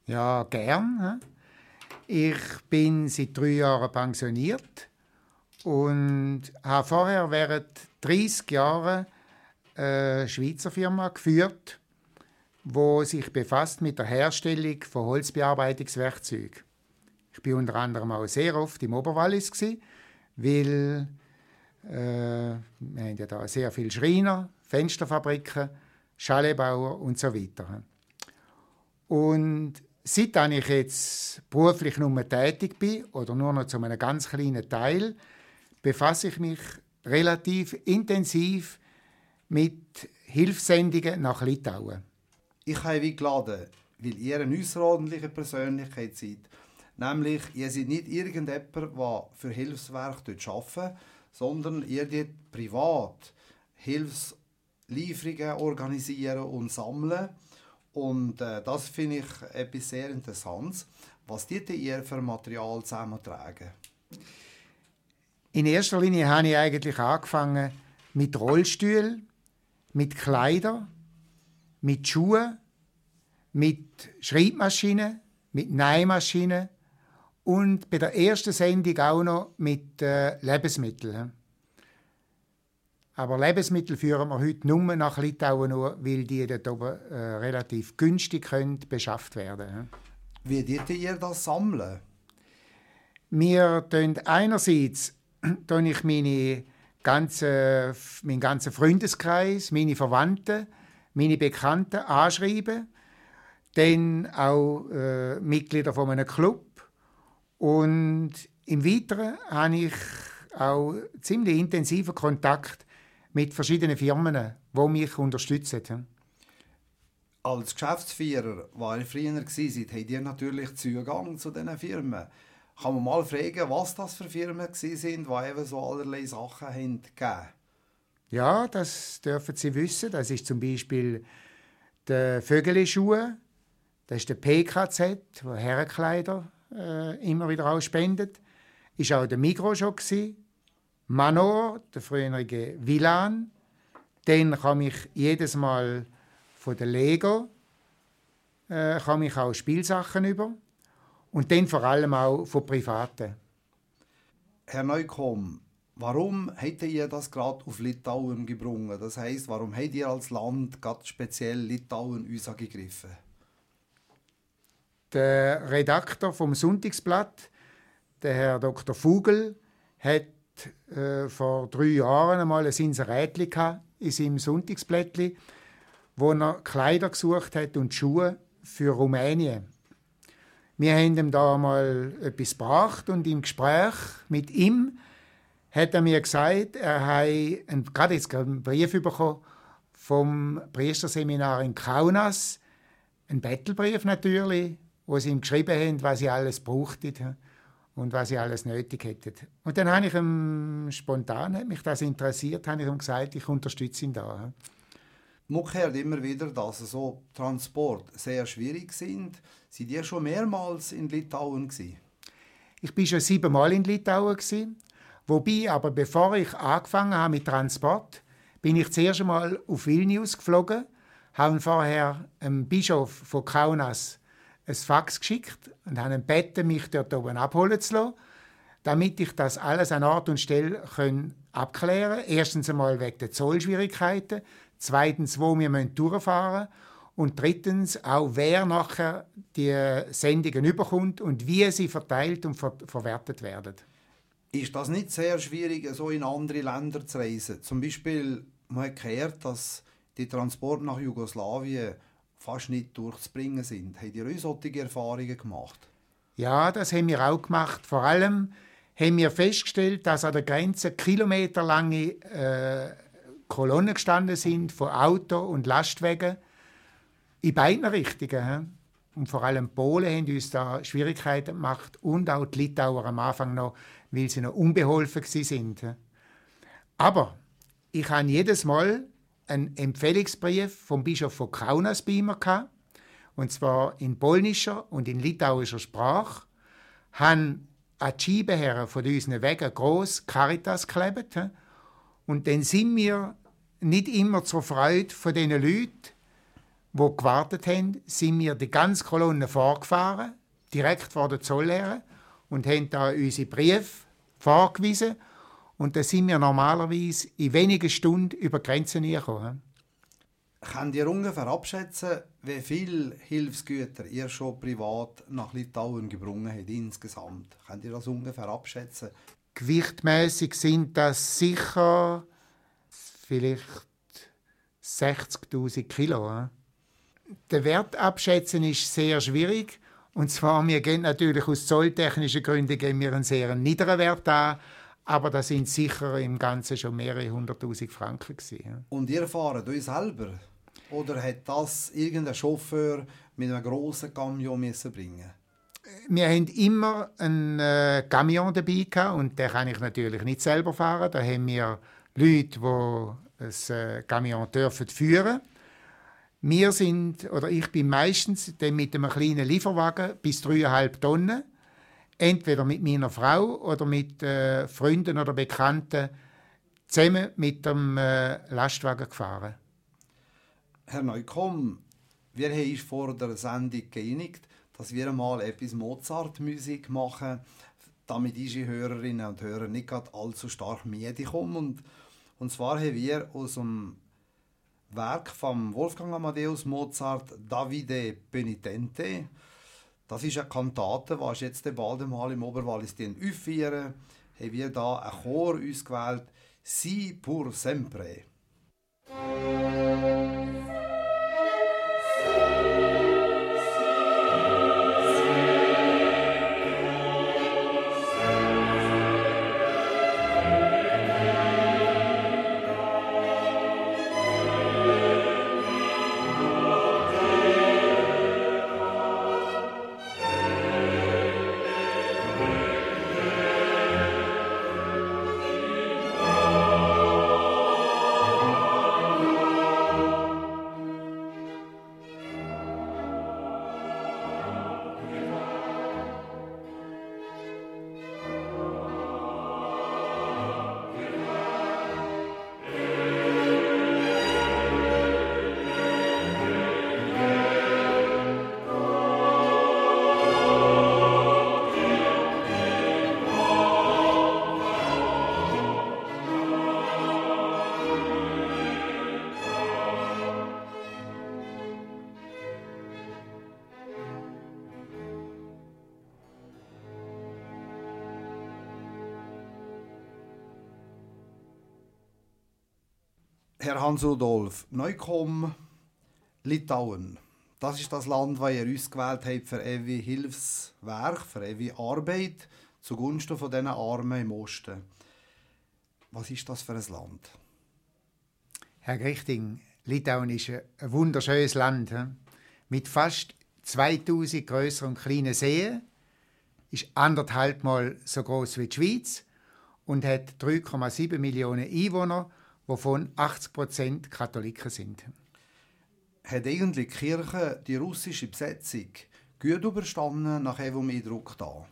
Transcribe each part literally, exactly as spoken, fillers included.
Ja, gern. Ich bin seit drei Jahren pensioniert und habe vorher während dreißig Jahren eine Schweizer Firma geführt, die sich befasst mit der Herstellung von Holzbearbeitungswerkzeugen. Ich bin unter anderem auch sehr oft im Oberwallis gsi, weil äh, wir haben ja da sehr viele Schreiner, Fensterfabriken, Chaletbauer und so weiter. Und seit ich jetzt beruflich nur tätig bin, oder nur noch zu einem ganz kleinen Teil, befasse ich mich relativ intensiv mit Hilfssendungen nach Litauen. Ich habe wie geladen, weil ihr eine außerordentliche Persönlichkeit seid. Nämlich, ihr seid nicht irgendjemand, der für Hilfswerk dort arbeitet, sondern ihr dort privat Hilfslieferungen organisieren und sammeln. Und äh, das finde ich etwas sehr Interessantes. Was tut ihr für Material zusammentragen? In erster Linie habe ich eigentlich angefangen mit Rollstühlen, mit Kleidern, mit Schuhen, mit Schreibmaschinen, mit Nähmaschinen und bei der ersten Sendung auch noch mit äh, Lebensmitteln. Aber Lebensmittel führen wir heute nur nach Litauen, nur, weil die dort oben äh, relativ günstig können beschafft werden. Wie tut ihr das sammeln? Wir tun einerseits tue ich meine ganze, meinen ganzen Freundeskreis, meine Verwandten, meine Bekannten anschreiben, dann auch äh, Mitglieder von einem Club. Und im Weiteren habe ich auch ziemlich intensiven Kontakt mit verschiedenen Firmen, die mich unterstützen. Als Geschäftsführer, der ihr früher war, habt ihr natürlich Zugang zu diesen Firmen. Kann man mal fragen, was das für Firmen waren, die eben so allerlei Sachen haben gegeben? Ja, das dürfen Sie wissen. Das ist zum Beispiel der Vögele-Schuhe, das ist der P K Z, der Herrenkleider äh, immer wieder auch spendet. Ist auch der Migros schon gewesen. Manor, der frühere Villan. Dann kam ich jedes Mal von der Lego äh, kam ich auch Spielsachen über. Und dann vor allem auch von Privaten. Herr Neukomm, warum habt ihr das gerade auf Litauen gebrungen? Das heisst, warum habt ihr als Land gerade speziell Litauen uns angegriffen? Der Redakteur vom Sonntagsblatt, der Herr Doktor Vogel, hat äh, vor drei Jahren einmal ein Inserätli in seinem Sonntagsblättli, wo er Kleider gesucht hat und Schuhe für Rumänien. Wir haben ihm da mal etwas gebracht und im Gespräch mit ihm hat er mir gesagt, er habe einen, gerade jetzt einen Brief bekommen vom Priesterseminar in Kaunas, einen Bettelbrief natürlich, wo sie ihm geschrieben haben, was sie alles brauchten und was sie alles nötig hätten. Und dann habe ich ihm spontan, hat mich das interessiert, habe ich ihm gesagt, ich unterstütze ihn da. Man hört immer wieder, dass so Transport sehr schwierig sind. Seid ihr schon mehrmals in Litauen gewesen? Ich war schon siebenmal in Litauen gewesen. Wobei, aber bevor ich angefangen habe mit Transport, bin ich zuerst einmal auf Vilnius geflogen, habe vorher dem Bischof von Kaunas ein Fax geschickt und habe ihn gebeten, mich dort oben abholen zu lassen, damit ich das alles an Ort und Stelle abklären kann. Erstens einmal wegen der Zollschwierigkeiten, zweitens, wo wir durchfahren müssen und drittens auch, wer nachher die Sendungen überkommt und wie sie verteilt und ver- verwertet werden. Ist das nicht sehr schwierig, so in andere Länder zu reisen? Zum Beispiel, man hat gehört, dass die Transporte nach Jugoslawien fast nicht durchzubringen sind. Habt ihr auch solche Erfahrungen gemacht? Ja, das haben wir auch gemacht. Vor allem haben wir festgestellt, dass an der Grenze kilometerlange äh, Kolonnen gestanden sind von Auto- und Lastwagen in beiden Richtungen. He? Und vor allem die Polen haben uns da Schwierigkeiten gemacht und auch die Litauer am Anfang noch, weil sie noch unbeholfen waren. He? Aber ich hatte jedes Mal einen Empfehlungsbrief vom Bischof von Kaunas bei mir gehabt, und zwar in polnischer und in litauischer Sprache, haben an die Scheibenherren von unseren Wegen gross Caritas geklebt. He? Und dann sind wir nicht immer zur Freude von diesen Leuten, die gewartet haben, sind wir die ganze Kolonne vorgefahren, direkt vor der Zollehre, und haben da unsere Briefe vorgewiesen. Und da sind wir normalerweise in wenigen Stunden über die Grenzen gekommen. Könnt ihr ungefähr abschätzen, wie viele Hilfsgüter ihr schon privat nach Litauen gebracht habt insgesamt? Könnt ihr das ungefähr abschätzen? Gewichtmäßig sind das sicher vielleicht sechzigtausend Kilo. Der Wert abschätzen ist sehr schwierig. Und zwar, wir gehen natürlich aus zolltechnischen Gründen geben wir einen sehr niederen Wert an, aber das sind sicher im Ganzen schon mehrere hunderttausend Franken gewesen. Und ihr fahrt euch selber? Oder hat das irgendein Chauffeur mit einem grossen Camion müssen bringen? Wir haben immer einen äh, Camion dabei gehabt, und den kann ich natürlich nicht selber fahren. Da haben wir Leute, die das äh, Camion dürfen führen. Wir sind, oder ich bin meistens dann mit einem kleinen Lieferwagen bis dreieinhalb Tonnen, entweder mit meiner Frau oder mit äh, Freunden oder Bekannten, zusammen mit dem äh, Lastwagen gefahren. Herr Neukomm, wir haben uns vor der Sendung geeinigt, dass wir mal etwas Mozart-Musik machen, damit unsere Hörerinnen und Hörer nicht allzu stark müde kommen. Und, und zwar haben wir aus dem Werk von Wolfgang Amadeus Mozart Davide Penitente. Das ist eine Kantate, die jetzt bald einmal im Oberwallis aufführen. Haben wir da einen Chor ausgewählt, Si pur sempre. Herr Hans-Rudolf, Neukomm, Litauen. Das ist das Land, das ihr ausgewählt habt für eure Hilfswerk, für eure Arbeit zugunsten von diesen Armen im Osten. Was ist das für ein Land? Herr Grichting, Litauen ist ein wunderschönes Land. He? Mit fast zweitausend grösseren und kleinen Seen, ist anderthalb Mal so groß wie die Schweiz und hat drei Komma sieben Millionen Einwohner, wovon achtzig Prozent Katholiken sind. Hat eigentlich die Kirche die russische Besetzung gut überstanden nach eurem Eindruck da?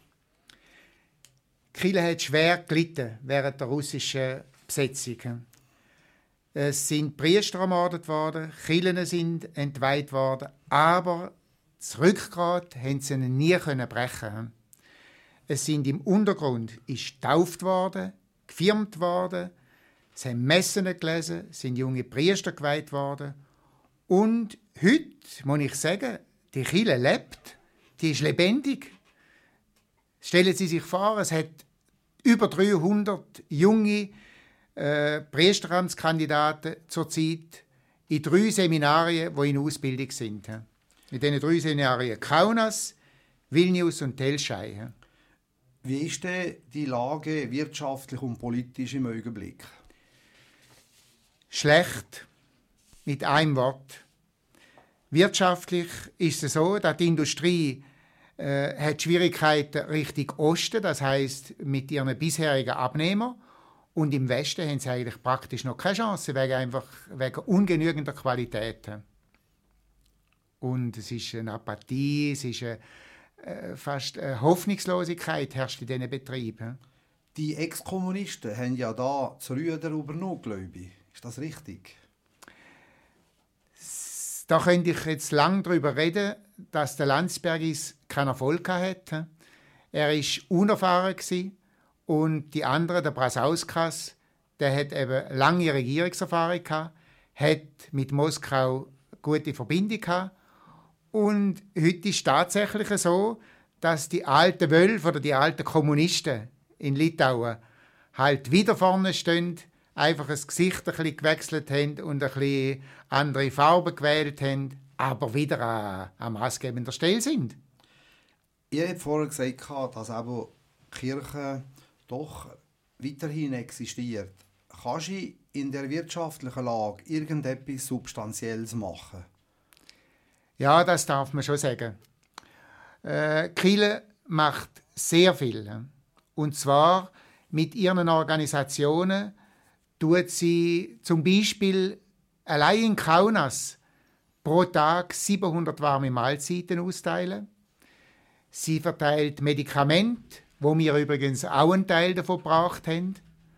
Die Kirche hat schwer gelitten während der russischen Besetzung. Es sind Priester ermordet worden, Kirchen sind entweiht worden, aber das Rückgrat haben sie nie brechen. Es sind im Untergrund ist getauft worden, gefirmt worden, es haben Messen gelesen, sind junge Priester geweiht worden. Und heute, muss ich sagen, die Kirche lebt, die ist lebendig. Stellen Sie sich vor, es hat über dreihundert junge äh, Priesteramtskandidaten zurzeit in drei Seminarien, die in Ausbildung sind. In diesen drei Seminarien Kaunas, Vilnius und Telschai. Wie ist denn die Lage wirtschaftlich und politisch im Augenblick? Schlecht, mit einem Wort. Wirtschaftlich ist es so, dass die Industrie äh, hat Schwierigkeiten Richtung Osten, das heißt mit ihren bisherigen Abnehmern. Und im Westen haben sie eigentlich praktisch noch keine Chance, wegen, einfach, wegen ungenügender Qualität. Und es ist eine Apathie, es ist eine, äh, fast eine Hoffnungslosigkeit herrscht in diesen Betrieben. Die Ex-Kommunisten haben ja da das Ruder übernommen, glaube ich. Ist das richtig? da könnte ich jetzt lang darüber reden, dass der Landsbergis keinen Erfolg hatte. Er war unerfahren und die anderen, der Brasauskas, der hat eben lange Regierungserfahrung gehabt, hat mit Moskau gute Verbindung gehabt. Und heute ist es tatsächlich so, dass die alten Wölfe oder die alten Kommunisten in Litauen halt wieder vorne stehen, einfach das Gesicht ein bisschen gewechselt haben und ein bisschen andere Farben gewählt haben, aber wieder an, an maßgebender Stelle sind. Ihr habt vorher gesagt, dass eben die Kirche doch weiterhin existiert. Kannst du in der wirtschaftlichen Lage irgendetwas Substanzielles machen? Ja, das darf man schon sagen. Äh, die Kirche macht sehr viel. Und zwar mit ihren Organisationen tut sie zum Beispiel allein in Kaunas pro Tag siebenhundert warme Mahlzeiten austeilen. Sie verteilt Medikamente, wo wir übrigens auch einen Teil davon gebracht haben.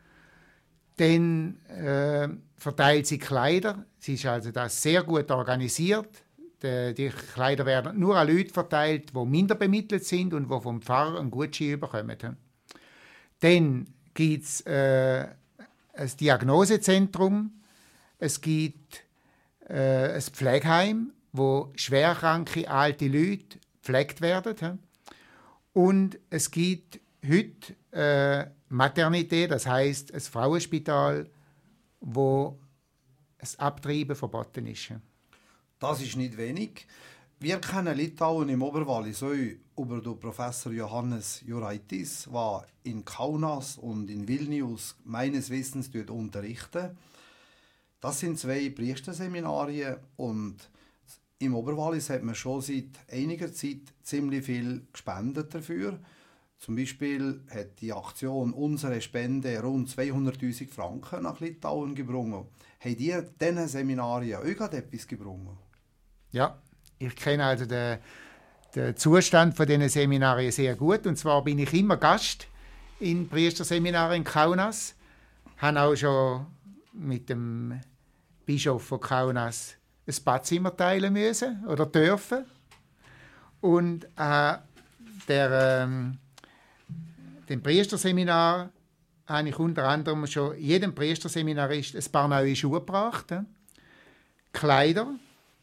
Dann äh, verteilt sie Kleider. Sie ist also das sehr gut organisiert. Die, die Kleider werden nur an Leute verteilt, die minder bemittelt sind und die vom Pfarrer einen Gutschein bekommen. Dann gibt es äh, ein Diagnosezentrum. Es gibt äh, ein Pflegeheim, wo schwerkranke alte Leute gepflegt werden. Und es gibt heute äh, Maternität, das heißt ein Frauenspital, wo das Abtreiben verboten ist. Das ist nicht wenig. Wir kennen Litauen im Oberwallis so über den Professor Johannes Juraitis, der in Kaunas und in Vilnius meines Wissens dort unterrichtet. Das sind zwei Priesterseminarien und im Oberwallis hat man schon seit einiger Zeit ziemlich viel gespendet dafür. Zum Beispiel hat die Aktion «Unsere Spende» rund zweihunderttausend Franken nach Litauen gebracht. Habt ihr diesen Seminarien auch gerade etwas gebracht? Ja, ich kenne also den, den Zustand von diesen Seminarien sehr gut. Und zwar bin ich immer Gast in Priesterseminaren in Kaunas. Ich habe auch schon mit dem Bischof von Kaunas ein Badzimmer teilen müssen oder dürfen. Und äh, der, ähm, dem Priesterseminar habe ich unter anderem schon jedem Priesterseminarist ein paar neue Schuhe gebracht, äh, Kleider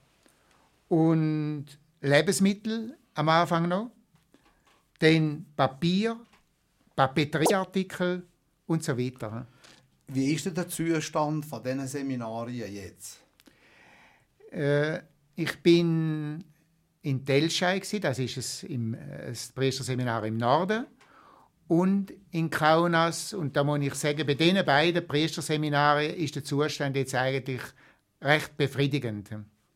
und Lebensmittel am Anfang noch, dann Papier, Papeterieartikel und so weiter. Wie ist denn der Zustand von diesen Seminarien jetzt? Äh, ich bin in Telschei, das ist es im, das Priesterseminar im Norden, und in Kaunas. Und da muss ich sagen, bei diesen beiden Priesterseminaren ist der Zustand jetzt eigentlich recht befriedigend.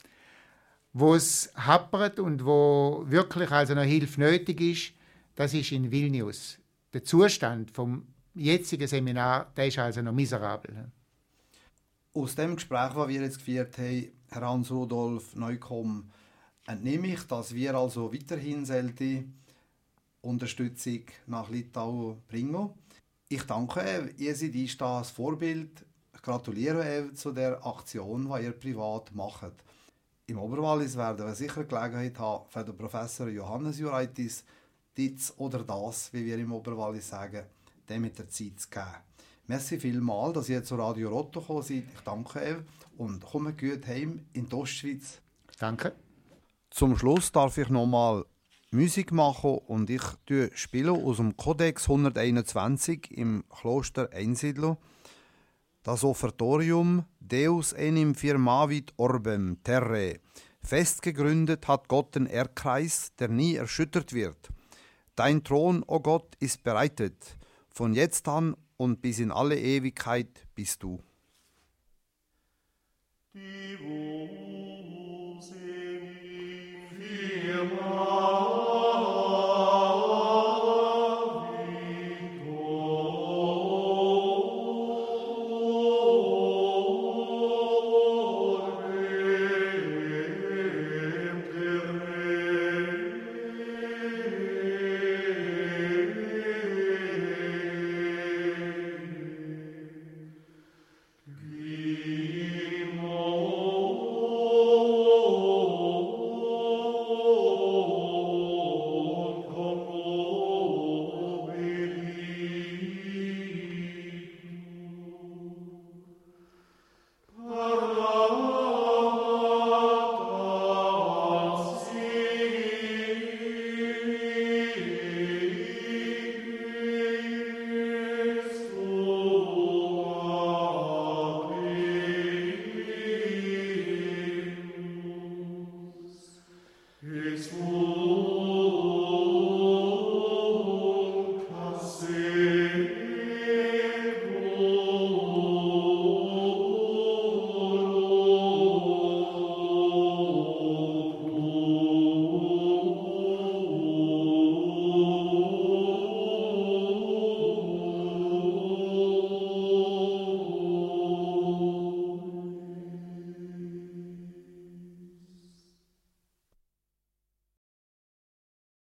Wo es happert und wo wirklich also noch Hilfe nötig ist, das ist in Vilnius. Der Zustand vom jetzigen Seminar, der ist also noch miserabel. Aus dem Gespräch, das wir jetzt geführt haben, Herr Hans-Rudolf Neukomm, entnehme ich, dass wir also weiterhin sollte Unterstützung nach Litauen bringen. Ich danke, ihr seid ist das Vorbild. Ich gratuliere zu der Aktion, die ihr privat macht. Im Oberwallis werden wir sicher Gelegenheit haben, für den Professor Johannes Juraitis dies oder das, wie wir im Oberwallis sagen, dem mit der Zeit zu geben. Merci vielmals, dass ihr zu Radio Rotto gekommen seid. Ich danke euch und kommt gut heim in die Ostschweiz. Danke. Zum Schluss darf ich nochmal Musik machen und ich spiele aus dem Kodex hunderteinundzwanzig im Kloster Einsiedlo. Das Offertorium Deus enim firmavit orbem terre. Fest gegründet hat Gott den Erdkreis, der nie erschüttert wird. Dein Thron, o Gott, ist bereitet. Von jetzt an und bis in alle Ewigkeit bist du. Oh es wohl